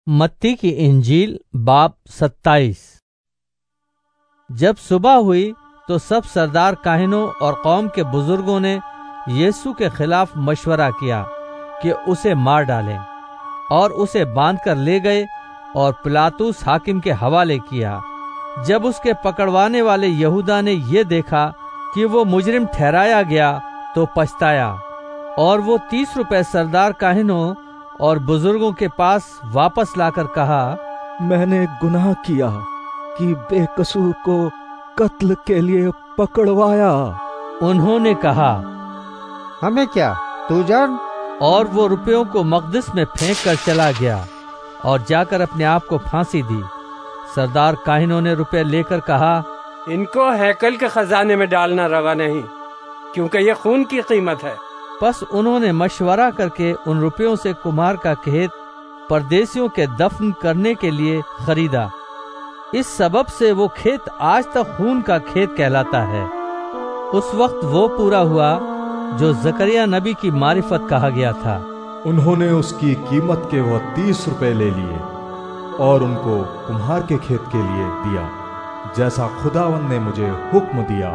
मत्ती की इंजील बाब 27। जब सुबह हुई तो सब सरदार काहिनों और कौम के बुजुर्गों ने यीशु के खिलाफ मशवरा किया कि उसे मार डालें, और उसे बांधकर ले गए और पिलातुस हाकिम के हवाले किया। जब उसके पकड़वाने वाले यहूदा ने ये देखा कि वो मुजरिम ठहराया गया तो पछताया, और वो 30 रुपए सरदार काहिनों और बुजुर्गों के पास वापस लाकर कहा, मैंने गुनाह किया कि बेकसूर को कत्ल के लिए पकड़वाया। उन्होंने कहा, हमें क्या, तू जान। और वो रुपयों को मकदस में फेंक कर चला गया और जाकर अपने आप को फांसी दी। सरदार काहिनों ने रुपए लेकर कहा, इनको हैकल के खजाने में डालना रवा नहीं, क्योंकि ये खून की कीमत है। बस उन्होंने मशवरा करके उन रुपयों से कुम्हार का खेत परदेशियों के दफन करने के लिए खरीदा। इस सबब से वो खेत आज तक खून का खेत कहलाता है। उस वक्त वो पूरा हुआ जो जकरिया नबी की मारिफत कहा गया था। उन्होंने उसकी कीमत के वो 30 रुपए ले लिए और उनको कुम्हार के खेत के लिए दिया, जैसा खुदावंद ने मुझे हुक्म दिया।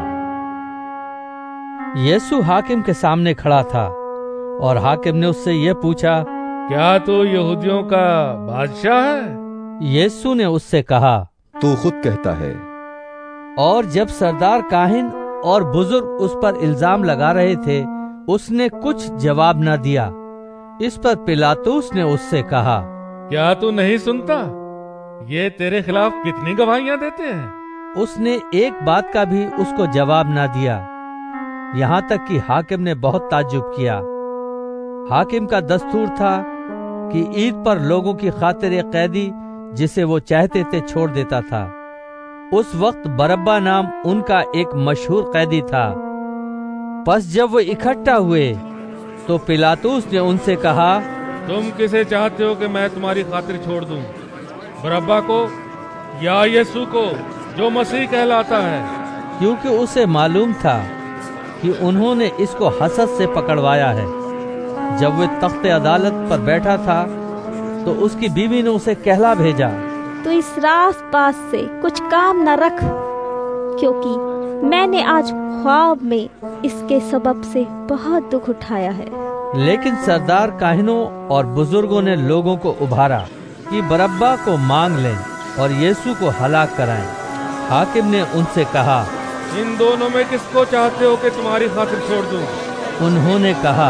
यीशु हाकिम के सामने खड़ा था और हाकिम ने उससे यह पूछा, क्या तू यहूदियों का बादशाह है? यीशु ने उससे कहा, तू खुद कहता है। और जब सरदार काहिन और बुजुर्ग उस पर इल्जाम लगा रहे थे, उसने कुछ जवाब न दिया। इस पर पिलातुस ने उससे कहा, क्या तू नहीं सुनता? ये तेरे खिलाफ कितनी गवाहियां देते हैं। उसने एक बात का भी उसको जवाब न दिया, यहाँ तक कि हाकिम ने बहुत ताज्जुब किया। हाकिम का दस्तूर था कि ईद पर लोगों की खातिर एक कैदी जिसे वो चाहते थे छोड़ देता था। उस वक्त बरब्बा नाम उनका एक मशहूर कैदी था। बस जब वो इकट्ठा हुए तो पिलातुस ने उनसे कहा, तुम किसे चाहते हो कि मैं तुम्हारी खातिर छोड़ दूं, बरब्बा को या यीशु को जो मसीह कहलाता है? क्योंकि उसे मालूम था कि उन्होंने इसको हसद से पकड़वाया है। जब वो तख्ते अदालत पर बैठा था तो उसकी बीवी ने उसे कहला भेजा, तो इस रास-पास से कुछ काम न रख, क्योंकि मैंने आज ख्वाब में इसके सबब से बहुत दुख उठाया है। लेकिन सरदार काहिनों और बुजुर्गों ने लोगों को उभारा कि बरब्बा को मांग लें और यीशु को हलाक कराएं। हाकिम ने उनसे कहा, इन दोनों में किसको चाहते हो कि तुम्हारी खातिर छोड़ दूं? उन्होंने कहा,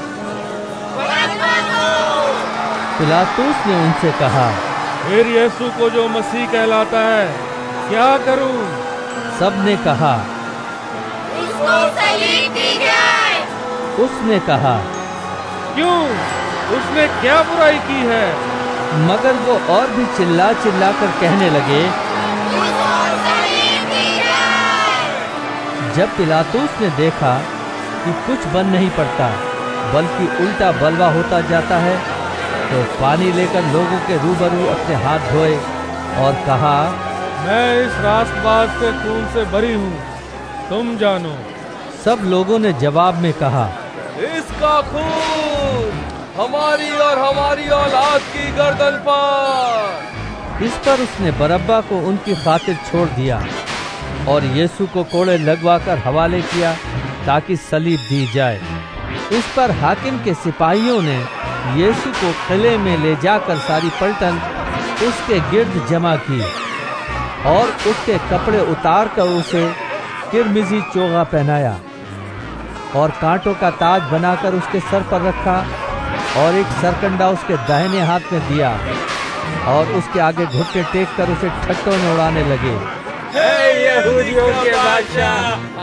पिलातुस ने उनसे कहा, फिर यीशु को जो मसीह कहलाता है क्या करूं? सब ने कहा, इसको सलीब दी जाए। उसने कहा, क्यों? उसने क्या बुराई की है? मगर वो और भी चिल्ला चिल्ला कर कहने लगे, इसको सलीब दी जाए। जब पिलातुस ने देखा कि कुछ बन नहीं पड़ता बल्कि उल्टा बलवा होता जाता है, तो पानी लेकर लोगों के रूबरू अपने हाथ धोए और कहा, मैं इस रास्तबाज के खून से बरी हूँ, तुम जानो। सब लोगों ने जवाब में कहा, इसका खून हमारी और हमारी औलाद की गर्दन पर। इस पर उसने बरब्बा को उनकी खातिर छोड़ दिया और यीशु को कोड़े लगवाकर हवाले किया ताकि सलीब दी जाए। इस पर हाकिम के सिपाहियों ने यीशु को किले में ले जाकर सारी पलटन उसके गिर्द जमा की और उसके कपड़े उतार कर उसे किरमिजी चोगा पहनाया और कांटों का ताज बनाकर उसके सर पर रखा और एक सरकंडा उसके दाहिने हाथ में दिया और उसके आगे घुटने टेक कर उसे ठट्टों में उड़ाने लगे, हे यहूदियों के बादशाह,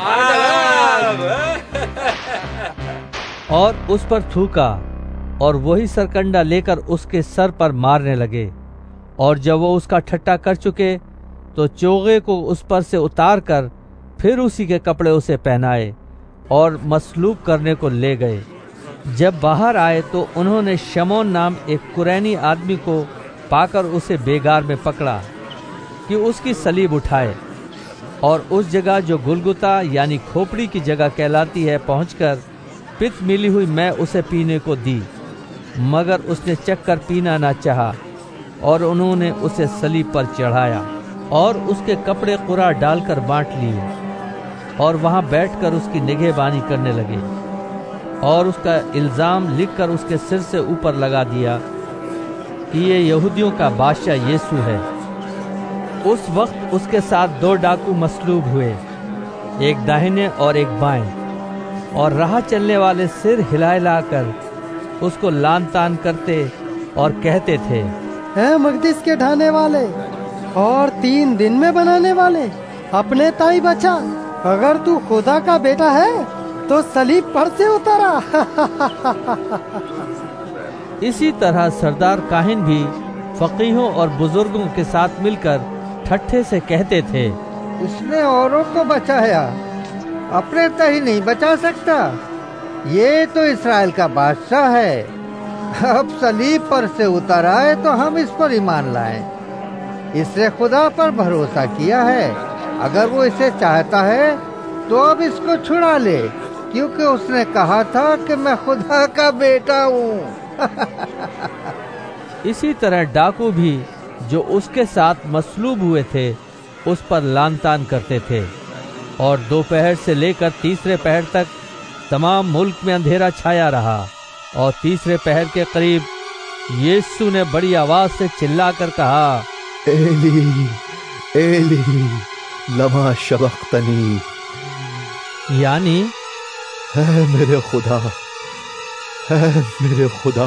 और उस पर थूका और वही सरकंडा लेकर उसके सर पर मारने लगे। और जब वो उसका ठट्टा कर चुके तो चोगे को उस पर से उतार कर फिर उसी के कपड़े उसे पहनाए और मसलूब करने को ले गए। जब बाहर आए तो उन्होंने शमौन नाम एक कुरैनी आदमी को पाकर उसे बेगार में पकड़ा कि उसकी सलीब उठाए, और उस जगह जो गुलगुता यानी खोपड़ी की जगह कहलाती है पहुंचकर पित्त मिली हुई मैं उसे पीने को दी, मगर उसने चख कर पीना न चाहा اور انہوں نے اسے صلیب پر چڑھایا اور اس کے کپڑے قرع ڈال کر بانٹ لیے اور وہاں بیٹھ کر اس کی نگہبانی کرنے لگے اور اس کا الزام لکھ کر اس کے سر سے اوپر لگا دیا کہ یہ یہودیوں کا بادشاہ یسوع ہے۔ اس وقت اس کے ساتھ 2 ڈاکو مصلوب ہوئے، ایک داہنے اور ایک بائیں، اور راہ چلنے والے سر ہلا ہلا کر اس کو لان تان کرتے اور کہتے تھے، اے مقدس کے ڈھانے والے اور 3 دن میں بنانے والے، اپنے تائی بچا، اگر تو خدا کا بیٹا ہے تو صلیب پر سے اترا۔ اسی طرح سردار کاہن بھی فقیہوں اور بزرگوں کے ساتھ مل کر ٹھٹھے سے کہتے تھے، اس نے اوروں کو بچایا، اپنے تہی نہیں بچا سکتا، یہ تو اسرائیل کا بادشاہ ہے، اب صلیب پر سے اتر آئے تو ہم اس پر ایمان لائیں۔ اس نے خدا پر بھروسہ کیا ہے، اگر وہ اسے چاہتا ہے تو اب اس کو چھڑا لے، کیونکہ اس نے کہا تھا کہ میں خدا کا بیٹا ہوں۔ اسی طرح ڈاکو بھی جو اس کے ساتھ مصلوب ہوئے تھے اس پر لان تان کرتے تھے، اور 2 سے لے کر 3 پہر تک تمام ملک میں اندھیرا چھایا رہا، اور 3 پہر کے قریب یسوع نے بڑی آواز سے چلا کر کہا، ایلی ایلی لما شبختنی، یعنی اے میرے خدا، اے میرے خدا،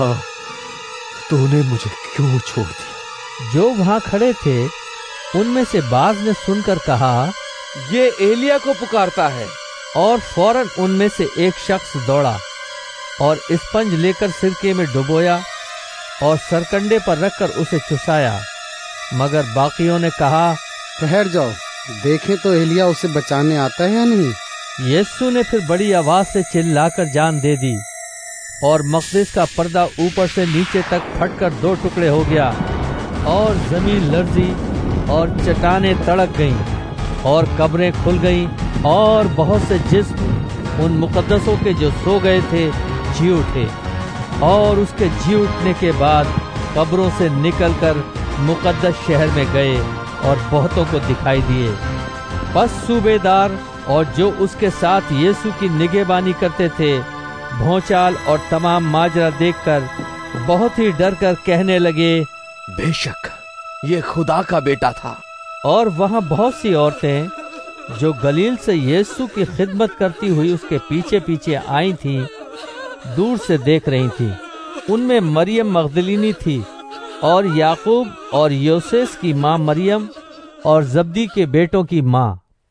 تو نے مجھے کیوں چھوڑ دیا؟ جو وہاں کھڑے تھے ان میں سے بعض نے سن کر کہا، یہ ایلیا کو پکارتا ہے۔ اور فوراً ان میں سے ایک شخص دوڑا اور اسپنج لے کر سرکے میں ڈبویا اور سرکنڈے پر رکھ کر اسے چسایا، مگر باقیوں نے کہا، ٹھہر جاؤ، دیکھیں تو ایلیا اسے بچانے آتا ہے یا نہیں۔ یسوع نے پھر بڑی آواز سے چلا کر جان دے دی، اور مقدس کا پردہ اوپر سے نیچے تک پھٹ کر 2 ٹکڑے ہو گیا، اور زمین لرزی اور چٹانیں تڑک گئیں اور قبریں کھل گئیں، اور بہت سے جسم ان مقدسوں کے جو سو گئے تھے جی اٹھے، اور اس کے جی اٹھنے کے بعد قبروں سے نکل کر مقدس شہر میں گئے اور بہتوں کو دکھائی دیے۔ پس صوبے دار اور جو اس کے ساتھ یسوع کی نگہبانی کرتے تھے بھونچال اور تمام ماجرا دیکھ کر بہت ہی ڈر کر کہنے لگے، بے شک یہ خدا کا بیٹا تھا۔ اور وہاں بہت سی عورتیں جو گلیل سے یسوع کی خدمت کرتی ہوئی اس کے پیچھے پیچھے آئی تھیں دور سے دیکھ رہی تھیں۔ ان میں مریم مغدلینی تھی، اور یعقوب اور یوسیس کی ماں مریم، اور زبدی کے بیٹوں کی ماں۔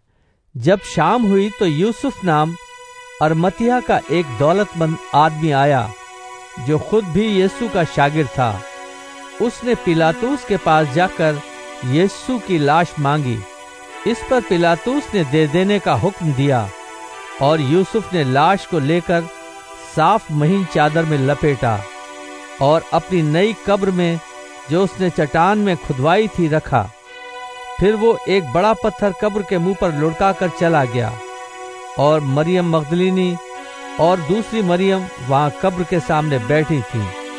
جب شام ہوئی تو یوسف نام ارمتیہ کا ایک دولت مند آدمی آیا جو خود بھی یسوع کا شاگرد تھا۔ اس نے پلاطوس کے پاس جا کر یسوع کی لاش مانگی۔ اس پر پلاطوس نے دے دینے کا حکم دیا، اور یوسف نے لاش کو لے کر صاف مہین چادر میں لپیٹا اور اپنی نئی قبر میں جو اس نے چٹان میں کھدوائی تھی رکھا۔ پھر وہ ایک بڑا پتھر قبر کے منہ پر لڑکا کر چلا گیا، اور مریم مغدلینی اور دوسری مریم وہاں قبر کے سامنے بیٹھی تھی۔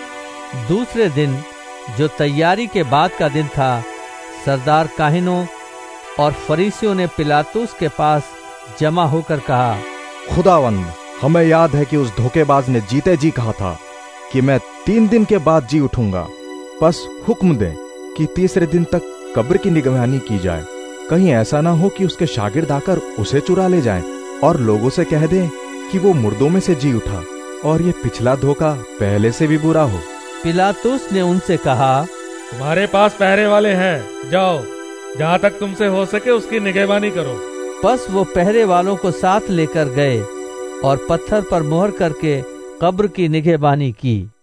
دوسرے دن جو تیاری کے بعد کا دن تھا، سردار کاہنوں اور فریسیوں نے پلاطوس کے پاس جمع ہو کر کہا، خداوند، ہمیں یاد ہے کہ اس دھوکے باز نے جیتے جی کہا تھا کہ میں 3 دن کے بعد جی اٹھوں گا، بس حکم دیں کہ 3 دن تک قبر کی نگہبانی کی جائے، کہیں ایسا نہ ہو کہ اس کے شاگرد آ کر اسے چرا لے جائیں اور لوگوں سے کہہ دیں کہ وہ مردوں میں سے جی اٹھا، اور یہ پچھلا دھوکہ پہلے سے بھی برا ہو۔ پلاطوس نے ان سے کہا، تمہارے پاس پہرے والے ہیں، جاؤ، جہاں تک تم سے ہو سکے اس کی نگہبانی کرو۔ پس وہ پہرے والوں کو ساتھ لے کر گئے اور پتھر پر مہر کر کے قبر کی نگہبانی کی۔